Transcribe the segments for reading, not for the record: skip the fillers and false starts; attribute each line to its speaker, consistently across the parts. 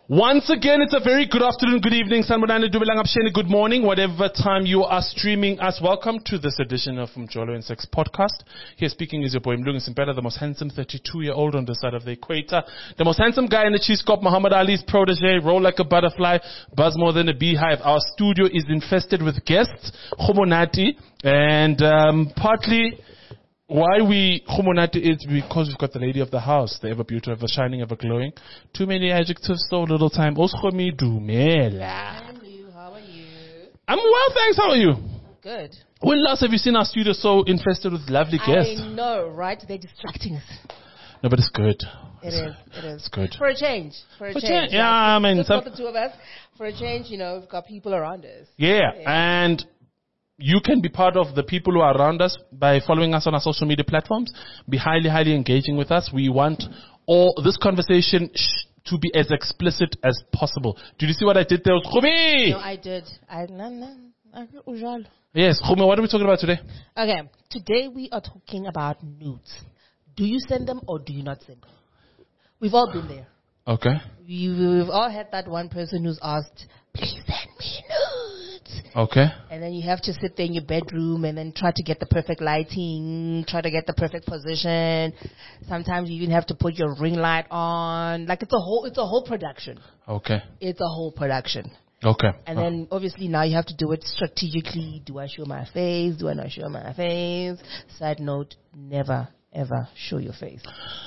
Speaker 1: Once again, it's a very good afternoon, good evening, Sanbonani Dumelang Absheni, good morning, whatever time you are streaming us. Welcome to this edition of Mjolo and Sex podcast. Here speaking is your boy Mlungu Simpela, the most handsome 32-year-old on the side of the equator. The most handsome guy in the cheese cop, Muhammad Ali's protege, roll like a butterfly, buzz more than a beehive. Our studio is infested with guests, Khomonati, and partly why we Khomonati is because we've got the lady of the house, the ever beautiful, ever shining, ever glowing. Too many adjectives, so little time. Oskhomi Dumela.
Speaker 2: Hello, how are you?
Speaker 1: I'm well, thanks. How are you?
Speaker 2: Good.
Speaker 1: When last have you seen our studio so infested with lovely guests?
Speaker 2: I know, right? They're distracting us.
Speaker 1: No, but it's good.
Speaker 2: It is.
Speaker 1: It's good.
Speaker 2: For a change. For a change.
Speaker 1: Yeah, I mean,
Speaker 2: just not the two of us. For a change, we've got people around us.
Speaker 1: Yeah, and you can be part of the people who are around us by following us on our social media platforms. Be highly, highly engaging with us. We want all this conversation to be as explicit as possible. Did you see what I did there? Khumi?
Speaker 2: No, I did.
Speaker 1: Yes, Khumi, what are we talking about today?
Speaker 2: Okay, today we are talking about nudes. Do you send them or do you not send them? We've all been there.
Speaker 1: Okay.
Speaker 2: We've all had that one person who's asked, please send me nudes.
Speaker 1: Okay.
Speaker 2: And then you have to sit there in your bedroom and then try to get the perfect lighting, try to get the perfect position. Sometimes you even have to put your ring light on. Like it's a whole production.
Speaker 1: Okay.
Speaker 2: It's a whole production.
Speaker 1: Okay.
Speaker 2: And then obviously now you have to do it strategically. Do I show my face? Do I not show my face? Side note, never ever show your face.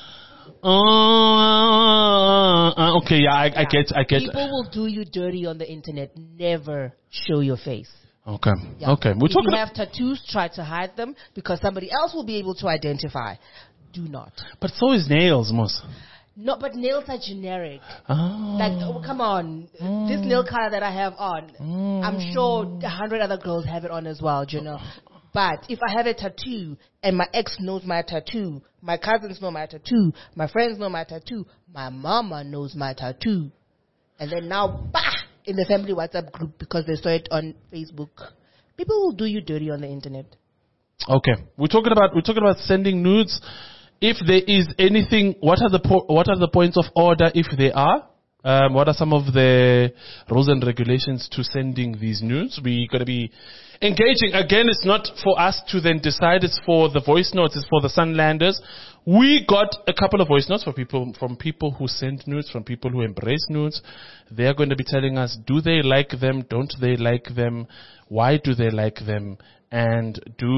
Speaker 1: Okay, yeah, I get.
Speaker 2: People will do you dirty on the internet. Never show your face.
Speaker 1: Okay,
Speaker 2: Yeah.
Speaker 1: okay. We're
Speaker 2: if
Speaker 1: talking
Speaker 2: you have tattoos, try to hide them because somebody else will be able to identify. Do not.
Speaker 1: but so is nails, Mos.
Speaker 2: No, but nails are generic.
Speaker 1: Oh.
Speaker 2: Like, come on. This nail color that I have on, I'm sure 100 other girls have it on as well, But if I have a tattoo and my ex knows my tattoo, my cousins know my tattoo, my friends know my tattoo, my mama knows my tattoo, and then now, in the family WhatsApp group because they saw it on Facebook, people will do you dirty on the internet.
Speaker 1: Okay, we're talking about sending nudes. If there is anything, what are the points of order if there are? What are some of the rules and regulations to sending these nudes? We got to be engaging. Again, it's not for us to then decide. It's for the voice notes. It's for the Sunlanders. We got a couple of voice notes from people who send nudes, from people who embrace nudes. They're going to be telling us, do they like them? Don't they like them? Why do they like them? And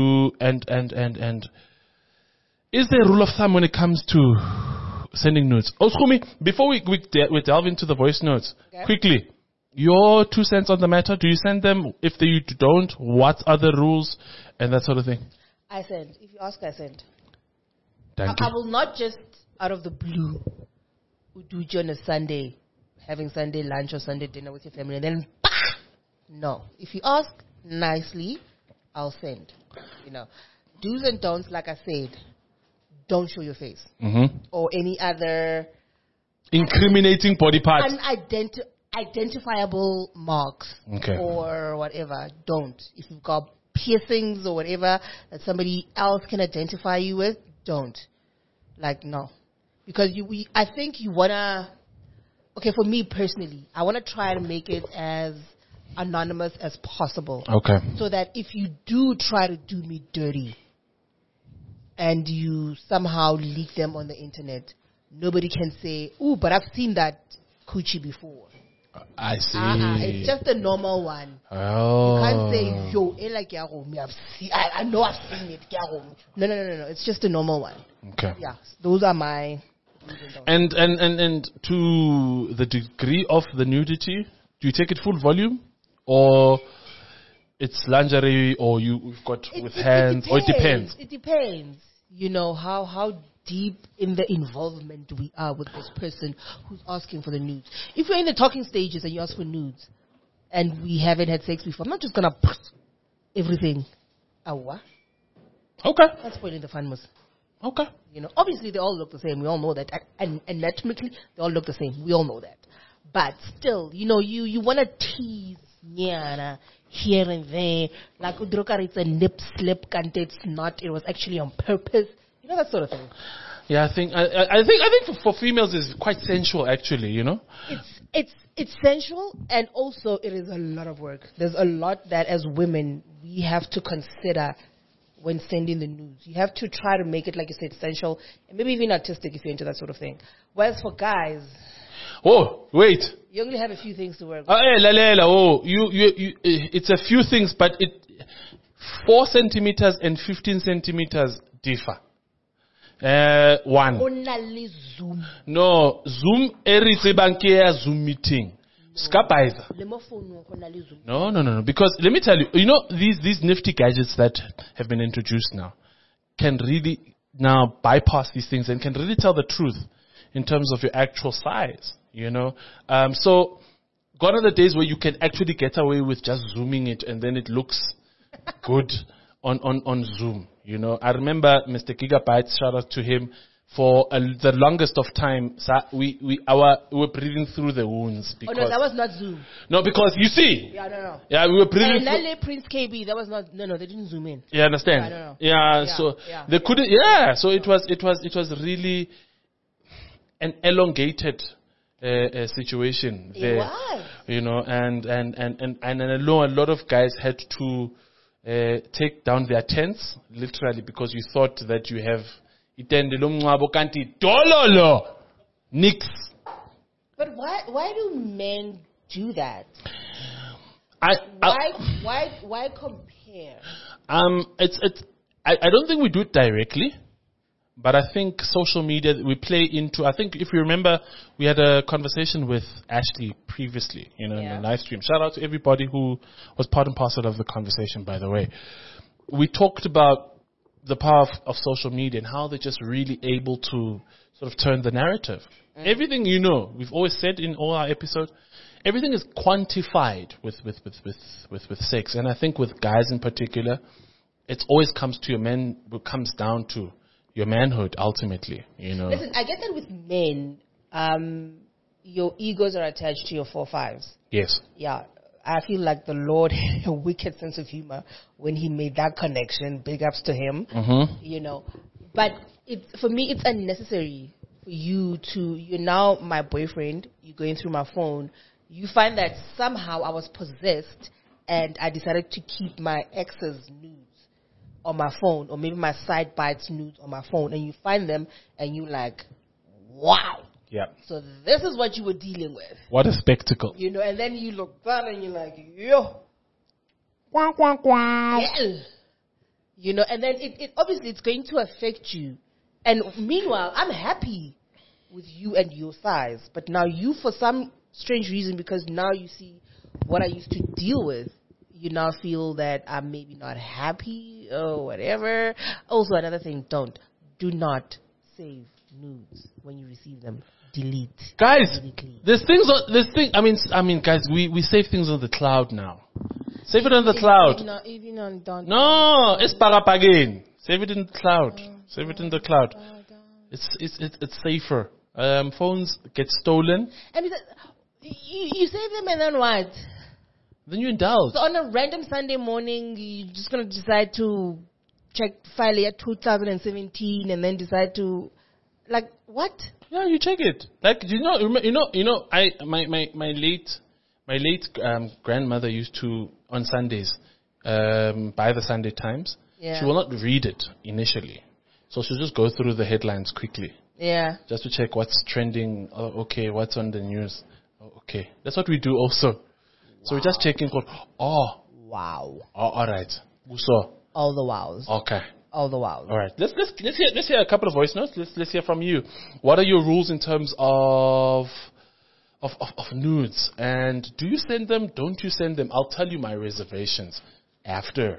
Speaker 1: is there a rule of thumb when it comes to sending nudes? Oskhomi, before we delve into the voice notes, quickly, your 2 cents on the matter. Do you send them? If you don't, what are the rules and that sort of thing?
Speaker 2: I send. If you ask, I send.
Speaker 1: Thank you.
Speaker 2: I will not just out of the blue do you on a Sunday, having Sunday lunch or Sunday dinner with your family, and then no. If you ask nicely, I'll send. Do's and don'ts, like I said. Don't show your face or any other
Speaker 1: incriminating body parts,
Speaker 2: identifiable marks or whatever. Don't. If you've got piercings or whatever that somebody else can identify you with, don't. No, because I think you wanna. Okay, for me personally, I wanna try to make it as anonymous as possible.
Speaker 1: Okay.
Speaker 2: So that if you do try to do me dirty, and you somehow leak them on the internet, nobody can say, "Ooh, but I've seen that coochie before."
Speaker 1: I see.
Speaker 2: It's just a normal one.
Speaker 1: Oh.
Speaker 2: You can't say, "Yo, I know I've seen it." No. It's just a normal one.
Speaker 1: Okay.
Speaker 2: Yeah, those are my.
Speaker 1: And to the degree of the nudity, do you take it full volume, or it's lingerie, or you've got with hands, or it depends?
Speaker 2: It depends. How deep in the involvement we are with this person who's asking for the nudes. If we're in the talking stages and you ask for nudes, and we haven't had sex before, I'm not just gonna put everything.
Speaker 1: Okay.
Speaker 2: That's spoiling the fun, Mus.
Speaker 1: Okay.
Speaker 2: Obviously they all look the same. We all know that. And anatomically, they all look the same. We all know that. But still, you want to tease here and there. Like, it's a nip slip, and it's not. It was actually on purpose. That sort of thing.
Speaker 1: Yeah, I think for females it's quite sensual actually, you know.
Speaker 2: It's sensual, and also it is a lot of work. There's a lot that as women we have to consider when sending the nudes. You have to try to make it, like you said, sensual and maybe even artistic if you're into that sort of thing. Whereas for guys,
Speaker 1: oh wait,
Speaker 2: you only have a few things to work with.
Speaker 1: It's a few things, but 4 centimeters and 15 centimeters differ. One.
Speaker 2: Only Zoom.
Speaker 1: No, Zoom Zoom meeting. No. Because let me tell you, you know, these nifty gadgets that have been introduced now can really now bypass these things and can really tell the truth in terms of your actual size, you know. So gone are the days where you can actually get away with just zooming it and then it looks good on Zoom, you know. I remember Mr. Gigabytes, shout out to him, for the longest of time, we were breathing through the wounds. Because,
Speaker 2: oh no, that was not Zoom.
Speaker 1: No, because you see.
Speaker 2: Yeah, no.
Speaker 1: Yeah, we were breathing.
Speaker 2: And Prince KB, that was not. No, they didn't zoom in.
Speaker 1: You understand?
Speaker 2: No.
Speaker 1: Yeah, so they couldn't. Yeah, so it was really an elongated situation there.
Speaker 2: It was.
Speaker 1: You know, and I know a lot of guys had to take down their tents literally because you thought that you have. Nix.
Speaker 2: But why do men do that? Why compare?
Speaker 1: I don't think we do it directly, but I think social media we play into. I think if you remember, we had a conversation with Ashley previously, you know, in the live stream. Shout out to everybody who was part and parcel of the conversation. By the way, we talked about the power of social media and how they're just really able to sort of turn the narrative. Everything, you know, we've always said in all our episodes, everything is quantified with sex. And I think with guys in particular, it always comes down to your manhood ultimately, you know.
Speaker 2: Listen, I get that with men, your egos are attached to your 4/5s.
Speaker 1: Yes.
Speaker 2: Yeah. I feel like the Lord had a wicked sense of humor when he made that connection. Big ups to him, you know. But for me, it's unnecessary for you you're now my boyfriend, you're going through my phone. You find that somehow I was possessed and I decided to keep my ex's nudes on my phone, or maybe my side bites nudes on my phone, and you find them and you're like, wow.
Speaker 1: Yeah.
Speaker 2: So this is what you were dealing with.
Speaker 1: What a spectacle.
Speaker 2: You know, and then you look down and you're like, yo. Quack, quack, quack. Yeah. You know, and then it obviously it's going to affect you. And meanwhile, I'm happy with you and your size. But now you, for some strange reason, because now you see what I used to deal with, you now feel that I'm maybe not happy or whatever. Also, another thing, do not save nudes when you receive them. Delete.
Speaker 1: Guys, I mean, guys, we save things on the cloud now. Save it on the cloud.
Speaker 2: Even on don't.
Speaker 1: No, it's parapagin. Save it in the cloud. Save it in the cloud. It's safer. Phones get stolen.
Speaker 2: And you save them and then what?
Speaker 1: Then you indulge.
Speaker 2: So on a random Sunday morning, you're just gonna decide to check file year 2017 and then decide to, like, what?
Speaker 1: Yeah, you check it. Like, my late grandmother used to, on Sundays, buy the Sunday Times.
Speaker 2: Yeah.
Speaker 1: She will not read it initially, so she'll just go through the headlines quickly.
Speaker 2: Yeah. Just
Speaker 1: to check what's trending. Oh, okay, what's on the news? Oh, okay, that's what we do also. So we're just checking. Oh,
Speaker 2: wow.
Speaker 1: Oh, all right. So
Speaker 2: all the wows.
Speaker 1: Okay.
Speaker 2: All the wows.
Speaker 1: All right. Let's hear a couple of voice notes. Let's hear from you. What are your rules in terms of nudes? And do you send them? Don't you send them? I'll tell you my reservations after.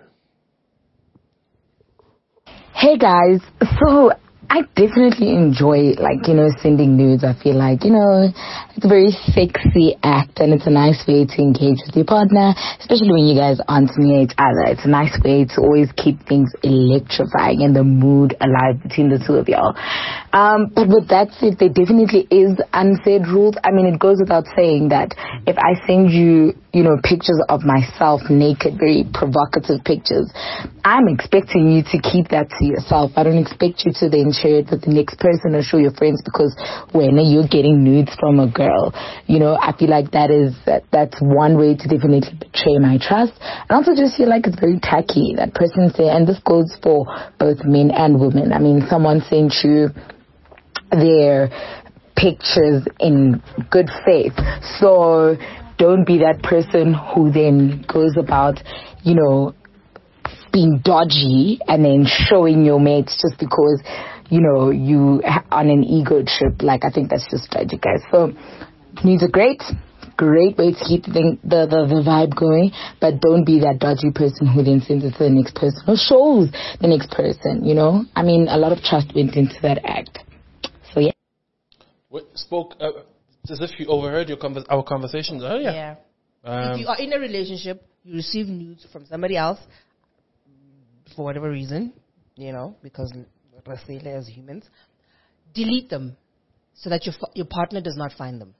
Speaker 3: Hey guys. So I definitely enjoy, sending nudes. I feel like, it's a very sexy act and it's a nice way to engage with your partner, especially when you guys aren't near each other. It's a nice way to always keep things electrifying and the mood alive between the two of y'all. But with that said, there definitely is unsaid rules. I mean, it goes without saying that if I send you, pictures of myself naked, very provocative pictures, I'm expecting you to keep that to yourself. I don't expect you to then share it with the next person or show your friends, because when you're getting nudes from a girl, you know, I feel like that's one way to definitely betray my trust. And also just feel like it's very tacky. That person say, and this goes for both men and women. I mean, someone sent you their pictures in good faith, so don't be that person who then goes about, you know, being dodgy and then showing your mates just because, you know, you on an ego trip. Like, I think that's just tragic, guys. So nudes are great way to keep the vibe going, but don't be that dodgy person who then sends it to the next person or shows the next person, you know. I mean, a lot of trust went into that act. So yeah.
Speaker 1: Spoke as if you overheard our conversations earlier.
Speaker 2: Yeah. If you are in a relationship, you receive nudes from somebody else for whatever reason, you know, because let's say as humans, delete them so that your partner does not find them.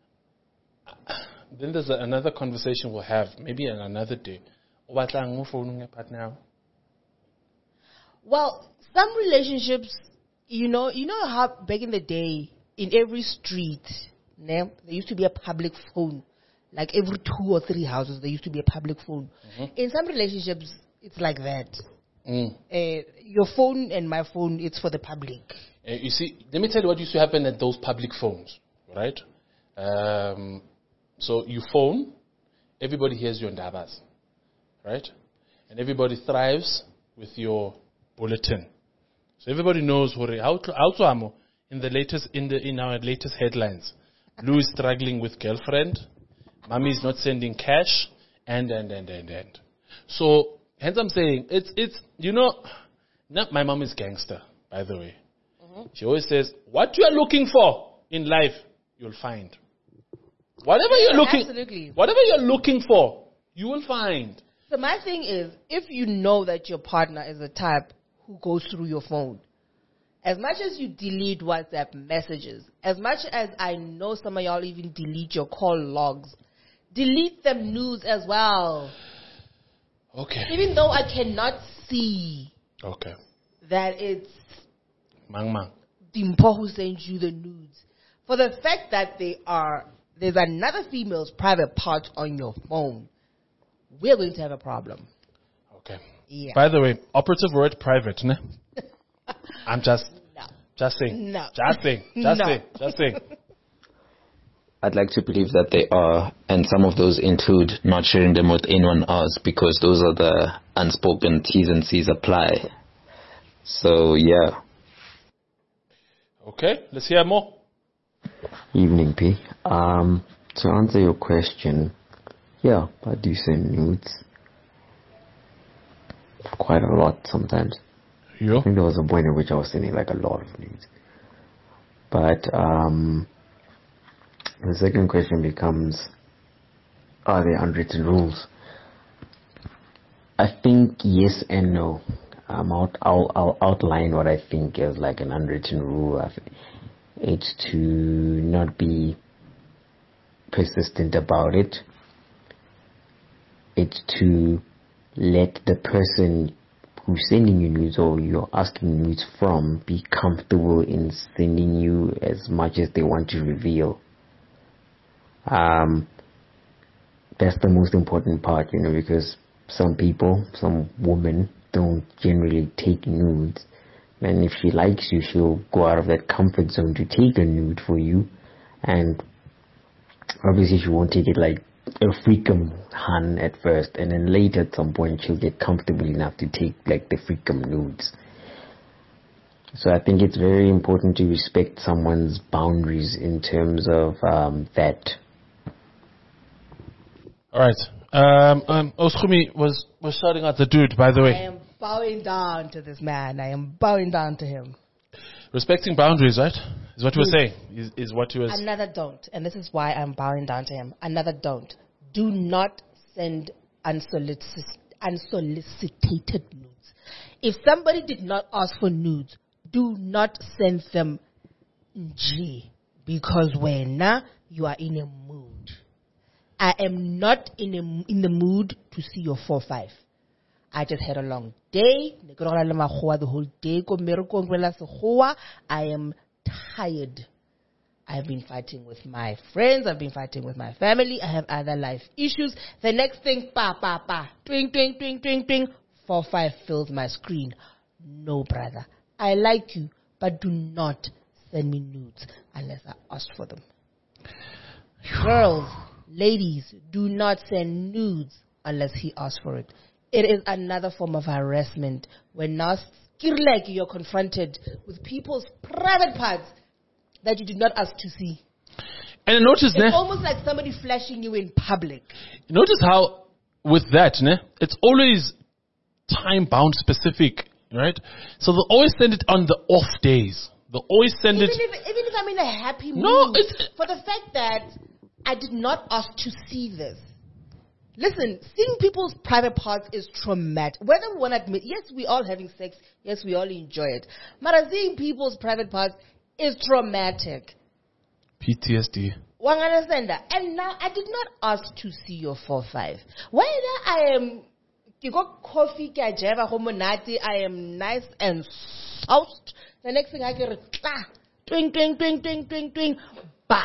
Speaker 1: Then there's another conversation we'll have, maybe on another day. Well,
Speaker 2: some relationships, you know how back in the day, in every street, there used to be a public phone. Like every 2 or 3 houses, there used to be a public phone. Mm-hmm. In some relationships, it's like that. Your phone and my phone, it's for the public.
Speaker 1: You see, let me tell you what used to happen at those public phones, right? So you phone, everybody hears you on Dabas, right? And everybody thrives with your bulletin. So everybody knows how in our latest headlines. Lou is struggling with girlfriend. Mommy is not sending cash, and. So hence I'm saying it's you know, not my mom is gangster, by the way. Mm-hmm. She always says, what you are looking for in life, you'll find. Whatever you're looking for, you will find.
Speaker 2: So my thing is, if you know that your partner is the type who goes through your phone, as much as you delete WhatsApp messages, as much as I know some of y'all even delete your call logs, delete them nudes as well.
Speaker 1: Okay.
Speaker 2: Even though I cannot see that it's
Speaker 1: Mang.
Speaker 2: Dimpo who sent you the nudes. For the fact that there's another female's private part on your phone, we're going to have a problem.
Speaker 1: Okay.
Speaker 2: Yeah.
Speaker 1: By the way, operative word private, ne? I'm just saying.
Speaker 2: No.
Speaker 1: Just saying.
Speaker 4: I'd like to believe that they are, and some of those include not sharing them with anyone else, because those are the unspoken T's and C's apply. So, yeah.
Speaker 1: Okay, let's hear more.
Speaker 5: Evening, P. To answer your question, yeah, I do send nudes. Quite a lot sometimes.
Speaker 1: Yeah.
Speaker 5: I think there was a point in which I was sending like a lot of nudes. But the second question becomes, are there unwritten rules? I think yes and no. I'll outline what I think is like an unwritten rule. It's to not be persistent about it. It's to let the person who's sending you nudes or you're asking nudes from be comfortable in sending you as much as they want to reveal. That's the most important part, you know, because some women don't generally take nudes. And if she likes you, she'll go out of that comfort zone to take a nude for you. And obviously she won't take it like a freakum hun at first. And then later at some point she'll get comfortable enough to take like the freakum nudes. So I think it's very important to respect someone's boundaries in terms of that.
Speaker 1: All right. Oskumi was shouting at the dude, by the way.
Speaker 2: I am bowing down to this man. I am bowing down to him.
Speaker 1: Respecting boundaries, right? Is what you were saying. Is what you were saying.
Speaker 2: Another don't. And this is why I'm bowing down to him. Another don't. Do not send unsolicited nudes. If somebody did not ask for nudes, do not send them G. Because when you are in a mood. I am not in the mood to see your 4-5. I just had a long day. The whole day. I am tired. I've been fighting with my friends. I've been fighting with my family. I have other life issues. The next thing, twing, twing, twing, twing, twing, 4-5 fills my screen. No, brother. I like you, but do not send me nudes unless I ask for them. Girls, ladies, do not send nudes unless he asks for it. It is another form of harassment when now you're confronted with people's private parts that you did not ask to see.
Speaker 1: And notice,
Speaker 2: it's almost like somebody flashing you in public.
Speaker 1: Notice how with that, it's always time-bound specific, right? So they'll always send it on the off days. They'll always send it...
Speaker 2: Even if I'm in a happy mood, for the fact that I did not ask to see this. Listen, seeing people's private parts is traumatic. Whether we want to admit, yes, we all having sex, yes, we all enjoy it. But seeing people's private parts is traumatic.
Speaker 1: PTSD.
Speaker 2: One understand that. And now I did not ask to see your 4-5. Whether I am you got coffee, I am nice and soused. The next thing I get is twing, twing, twing, twing, twing, twing, bah.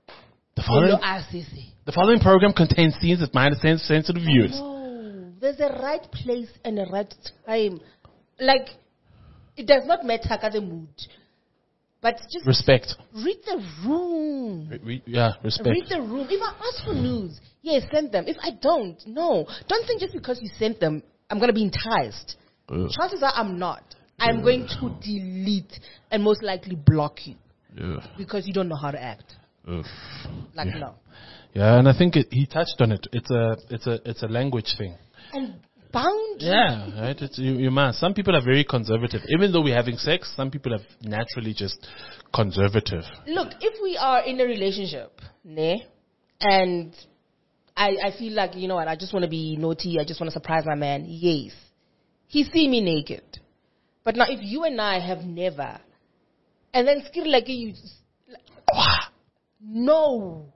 Speaker 1: The following program contains scenes that might offend sensitive viewers.
Speaker 2: No, there's a right place and a right time. Like, it does not matter the mood. But just
Speaker 1: respect.
Speaker 2: Read the room.
Speaker 1: Respect.
Speaker 2: Read the room. If I ask for news, yes, send them. If I don't, no. Don't think just because you sent them, I'm going to be enticed. Chances are I'm not. I'm going to delete and most likely block you. Because you don't know how to act. No.
Speaker 1: Yeah, and I think he touched on it. It's a language thing.
Speaker 2: And boundaries.
Speaker 1: Yeah, right. You must. Some people are very conservative. Even though we're having sex, some people are naturally just conservative.
Speaker 2: Look, if we are in a relationship, and I feel like, you know what, I just want to be naughty, I just want to surprise my man, yes. He see me naked. But now if you and I have never, and then still like you, no.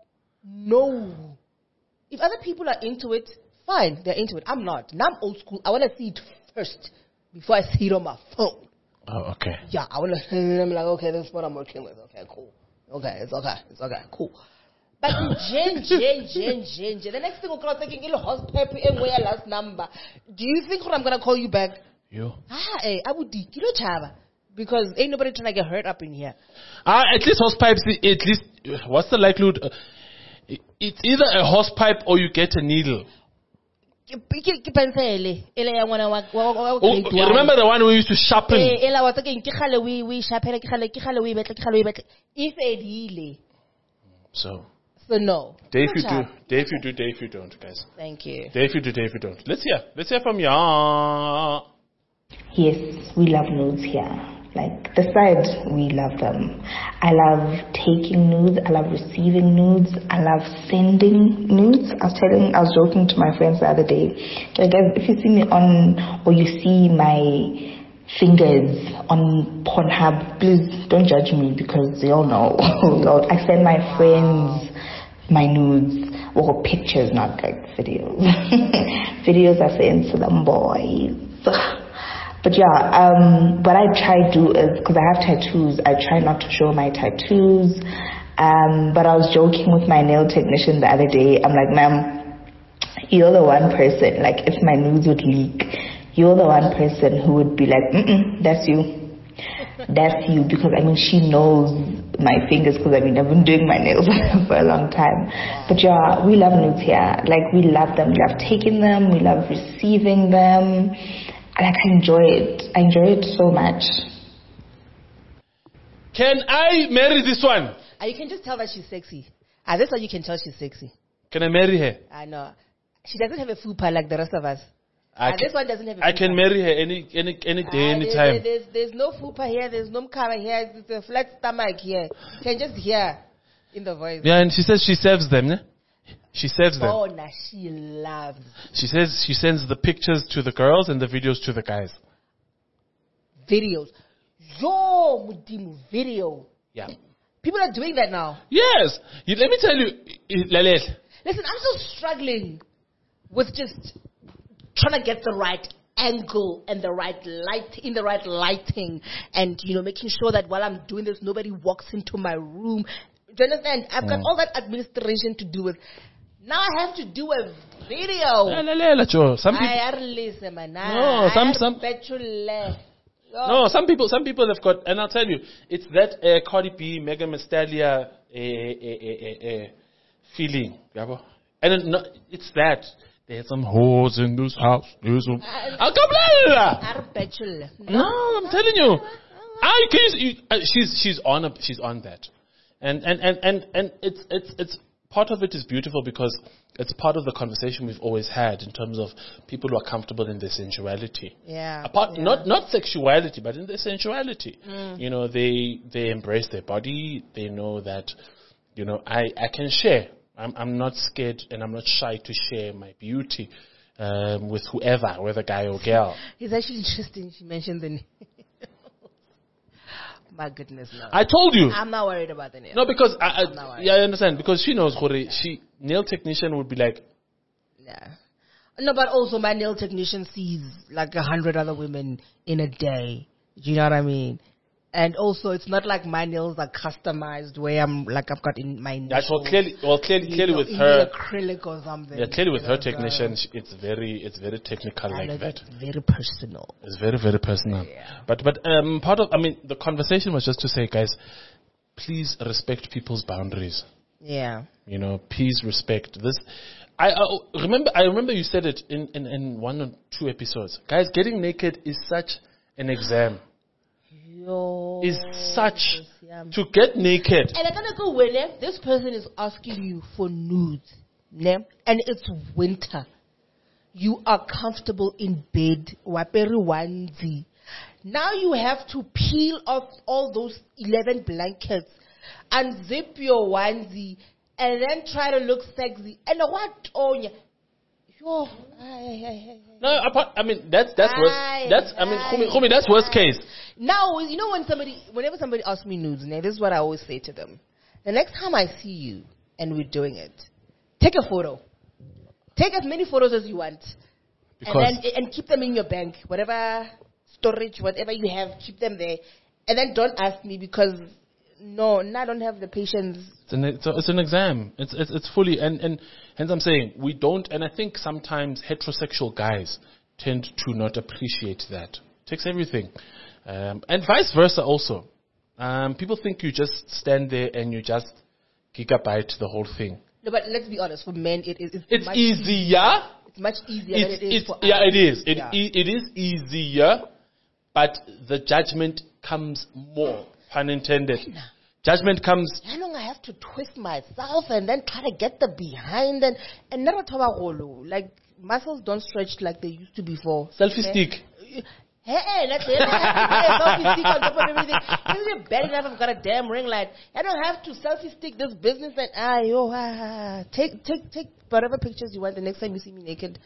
Speaker 2: If other people are into it, fine, they're into it. I'm not. Now I'm old school. I want to see it first before I see it on my phone.
Speaker 1: Oh, okay.
Speaker 2: Yeah, I want to. I'm like, okay, this is what I'm working with. Okay, cool. Okay, it's okay, cool. But Jen. The next thing I'm thinking, where last number? Do you think I'm gonna call you back?
Speaker 1: You?
Speaker 2: I would chava. Because ain't nobody trying to get hurt up in here.
Speaker 1: At least hose pipes. At least, what's the likelihood? It's either a hose pipe or you get a needle.
Speaker 2: Remember
Speaker 1: the one we used to sharpen? So
Speaker 2: no.
Speaker 1: Dave you don't, guys.
Speaker 2: Thank you.
Speaker 1: Dave you don't. Let's hear from ya.
Speaker 3: Yes, we love nudes here. Like, the side, we love them. I love taking nudes. I love receiving nudes. I love sending nudes. I was joking to my friends the other day. Like, guys, if you see me or you see my fingers on Pornhub, please don't judge me because they all know. I send my friends my nudes or pictures, not like videos. Videos I send to them boys. But yeah, what I try to do is, because I have tattoos, I try not to show my tattoos. But I was joking with my nail technician the other day. I'm like, ma'am, you're the one person, like if my nudes would leak, you're the one person who would be like, that's you. That's you. Because I mean, she knows my fingers because I've been doing my nails for a long time. But yeah, we love nudes here. Like, we love them. We love taking them. We love receiving them. Like, I enjoy it. I enjoy it so much.
Speaker 1: Can I marry this one?
Speaker 2: You can just tell that she's sexy. That's how you can tell she's sexy.
Speaker 1: Can I marry her?
Speaker 2: I know. She doesn't have a fupa like the rest of us. This one doesn't have a fupa.
Speaker 1: I can marry her any day, any time.
Speaker 2: There's no fupa here. There's no mkara here. It's a flat stomach here. You can just hear in the voice.
Speaker 1: Yeah, and she says she serves them, ne? She serves them.
Speaker 2: Oh, nah, she loves.
Speaker 1: She says she sends the pictures to the girls and the videos to the guys.
Speaker 2: Videos. Yo, Mudimu, video.
Speaker 1: Yeah.
Speaker 2: People are doing that now.
Speaker 1: Yes. Let me tell you, Lalet.
Speaker 2: Listen, I'm still struggling with just trying to get the right angle and the right light, in the right lighting, and making sure that while I'm doing this, nobody walks into my room. Do you understand? I've got all that administration to do with. Now I have to do a video.
Speaker 1: Some people have got, and I'll tell you, it's that Cardi B, Megan Thee Stallion feeling, and it's that there's some hoes in this house. No, I'm telling you, she's on that, and it's part of it is beautiful because it's part of the conversation we've always had in terms of people who are comfortable in their sensuality.
Speaker 2: Yeah.
Speaker 1: Not sexuality, but in their sensuality. They embrace their body. They know that, I can share. I'm not scared and I'm not shy to share my beauty with whoever, whether guy or girl.
Speaker 2: It's actually interesting she mentioned the name. My goodness, no.
Speaker 1: I told you.
Speaker 2: I'm not worried about the nail.
Speaker 1: No, because I understand. Because she knows, nail technician would be like.
Speaker 2: Yeah. No, but also my nail technician sees like 100 other women in a day. Do you know what I mean? And also, it's not like my nails are customized where I've got in my nails.
Speaker 1: That's clearly with her
Speaker 2: acrylic or something.
Speaker 1: Yeah, clearly with her technician, it's very technical like that.
Speaker 2: It's very personal.
Speaker 1: It's very, very personal. Yeah. But part of the conversation was just to say, guys, please respect people's boundaries.
Speaker 2: Yeah.
Speaker 1: Please respect this. I remember you said it in 1 or 2 episodes. Guys, getting naked is such an exam. Is such to get naked.
Speaker 2: And I'm gonna go when this person is asking you for nudes, and it's winter. You are comfortable in bed, waperi onesie. Now you have to peel off all those 11 blankets, unzip your onesie, and then try to look sexy. And what on you? No,
Speaker 1: that's worst. That's worst case.
Speaker 2: Now, whenever somebody asks me nudes, this is what I always say to them. The next time I see you and we're doing it, take a photo. Take as many photos as you want. And keep them in your bank. Whatever storage, whatever you have, keep them there. And then don't ask me because, I don't have the patience.
Speaker 1: It's an exam. It's fully, and hence I'm saying we don't, and I think sometimes heterosexual guys tend to not appreciate that. It takes everything. And vice versa also. People think you just stand there and you just gigabyte the whole thing.
Speaker 2: No, but let's be honest. For men, it's
Speaker 1: much easier.
Speaker 2: It's much easier than it is for us.
Speaker 1: Yeah, it is. It is easier, but the judgment comes more. Pun intended. Judgment comes.
Speaker 2: I have to twist myself and then try to get the behind and never like muscles don't stretch like they used to before.
Speaker 1: Selfie stick.
Speaker 2: Hey, let's say selfie stick on top of everything. Even if you're bad enough, I've got a damn ring light. I don't have to selfie stick this business and take whatever pictures you want. The next time you see me naked,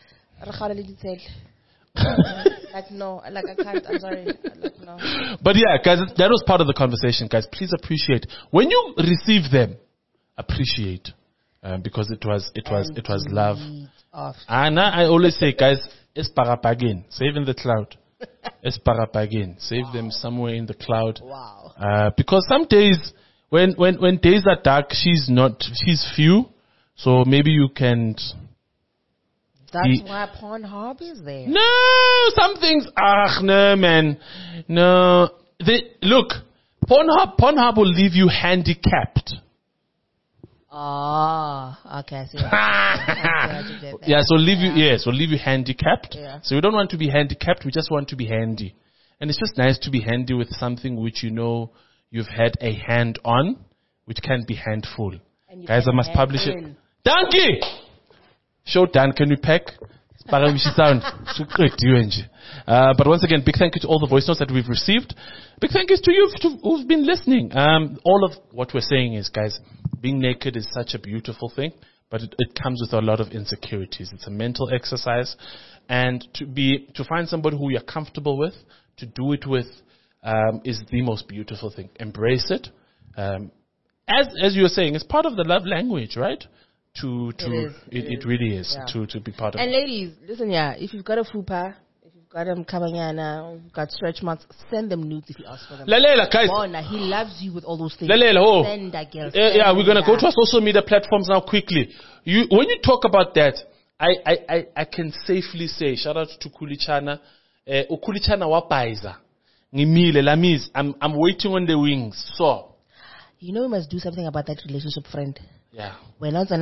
Speaker 2: no, I can't. I'm sorry. No.
Speaker 1: But yeah, guys, that was part of the conversation. Guys, please appreciate when you receive them. Appreciate, because it was love. And I always say, guys, it's parapagin, save in the cloud. It's parapagin, save them somewhere in the cloud.
Speaker 2: Wow.
Speaker 1: Because some days, when days are dark, she's few, so maybe you can.
Speaker 2: That's why Pornhub is there.
Speaker 1: No, some things. No, man. No. Look, Pornhub will leave you handicapped.
Speaker 2: Oh, okay.
Speaker 1: Yeah, so leave you handicapped. Yeah. So we don't want to be handicapped. We just want to be handy, and it's just nice to be handy with something which you've had a hand on, which can be handful. Guys, I must publish it. Donkey. Show Dan, can we pack? But once again, big thank you to all the voice notes that we've received. Big thank you to you who've been listening. All of what we're saying is, guys, being naked is such a beautiful thing, but it comes with a lot of insecurities. It's a mental exercise, and to find somebody who you're comfortable with, to do it with, is the most beautiful thing. Embrace it. As you were saying, it's part of the love language, right? It really is to be part of it.
Speaker 2: And ladies, listen, if you've got a fupa, if you've got him Kabanyana, got stretch marks. Send them nudes if you ask for them.
Speaker 1: Lalela, guys.
Speaker 2: Mona, he loves you with all those things.
Speaker 1: Lalela, oh.
Speaker 2: Send that girl.
Speaker 1: Yeah, we're gonna go to our social media platforms now quickly. When you talk about that, I can safely say, shout out to Kulichana. Kulichana wapaiza. Ngimile, Lamiz. I'm waiting on the wings. So.
Speaker 2: You know we must do something about that relationship, friend.
Speaker 1: Yeah.
Speaker 2: Thank you.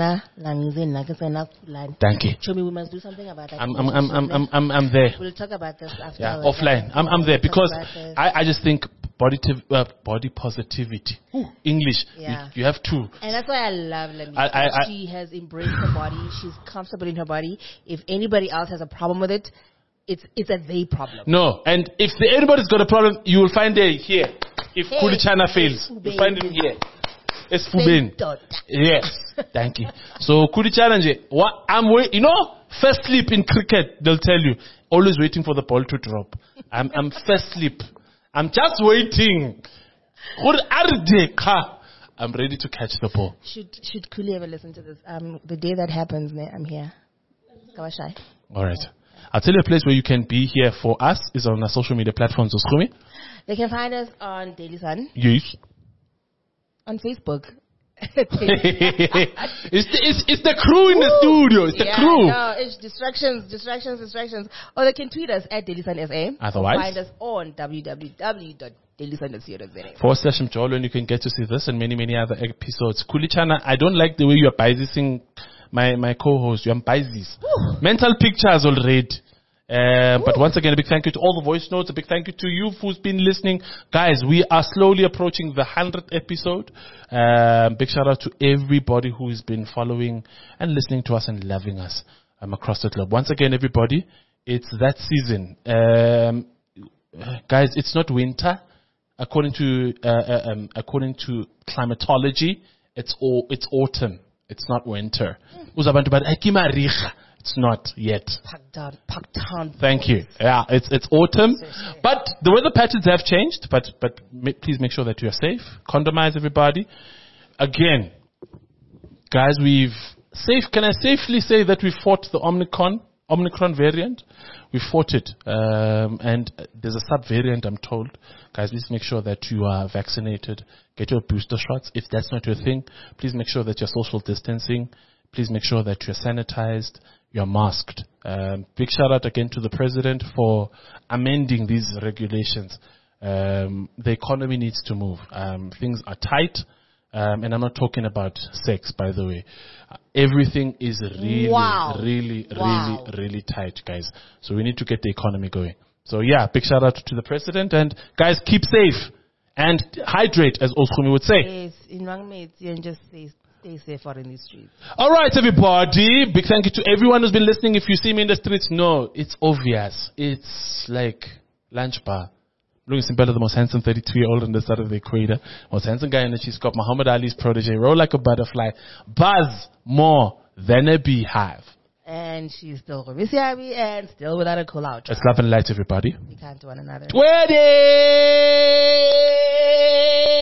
Speaker 2: Chomi, we must do something about that.
Speaker 1: I'm there.
Speaker 2: We'll talk about this after.
Speaker 1: Yeah, offline. I'm there because I just think body positivity. English. Yeah. You have to.
Speaker 2: And that's why I love Lemmy. She has embraced her body. She's comfortable in her body. If anybody else has a problem with it, it's a they problem.
Speaker 1: No, and if anybody's got a problem, you will find it here. If Kulichana fails, you find him here. It's Fubin. Yes. Thank you. So Kulichana, what I'm waiting. You know, first sleep in cricket, they'll tell you, always waiting for the ball to drop. I'm first sleep. I'm just waiting. I'm ready to catch the ball.
Speaker 2: Should Kuli ever listen to this? The day that happens, I'm here. Kawashai.
Speaker 1: All right. I'll tell you a place where you can be here for us is on our social media platforms.
Speaker 2: They can find us on Daily Sun.
Speaker 1: Yes.
Speaker 2: On Facebook.
Speaker 1: it's the crew in the studio. It's the crew.
Speaker 2: No, it's distractions. Or they can tweet us at Daily Sun SA.
Speaker 1: Otherwise,
Speaker 2: find us on www.dailysun.co.za.
Speaker 1: /Mjolo, and you can get to see this and many other episodes. Kulichana, I don't like the way you are biasing my co-host. You are biasing. Mental pictures already. But once again, a big thank you to all the voice notes. A big thank you to you who's been listening. Guys, we are slowly approaching the 100th episode. Big shout out to everybody who has been following and listening to us and loving us across the globe. Once again, everybody, it's that season. Guys, it's not winter. According to climatology, it's autumn. It's not winter. It's not yet.
Speaker 2: Paktan.
Speaker 1: Thank you. Yeah, it's autumn, but the weather patterns have changed. But please make sure that you are safe. Condomize everybody. Again, guys, can I safely say that we fought the Omicron variant? We fought it, and there's a sub variant. I'm told, guys, please make sure that you are vaccinated. Get your booster shots. If that's not your thing, please make sure that you're social distancing. Please make sure that you're sanitized, you're masked. Big shout out again to the president for amending these regulations. The economy needs to move. Things are tight, and I'm not talking about sex, by the way. Everything is really tight, guys. So we need to get the economy going. So yeah, big shout out to the president, and guys, keep safe and hydrate, as Oskumi would say.
Speaker 2: Yes, in one minute, and just stay safe out in the streets.
Speaker 1: All right, everybody. Big thank you to everyone who's been listening. If you see me in the streets, no, it's obvious. It's like lunch bar. Louis Mbella, the most handsome 32-year-old on the side of the equator. Most handsome guy in the cheese cup. Muhammad Ali's protege. Roll like a butterfly. Buzz more than a beehive.
Speaker 2: And she's still Rubisiabi and still without a cool out.
Speaker 1: It's love and light, everybody.
Speaker 2: We can't do one another.
Speaker 1: 20!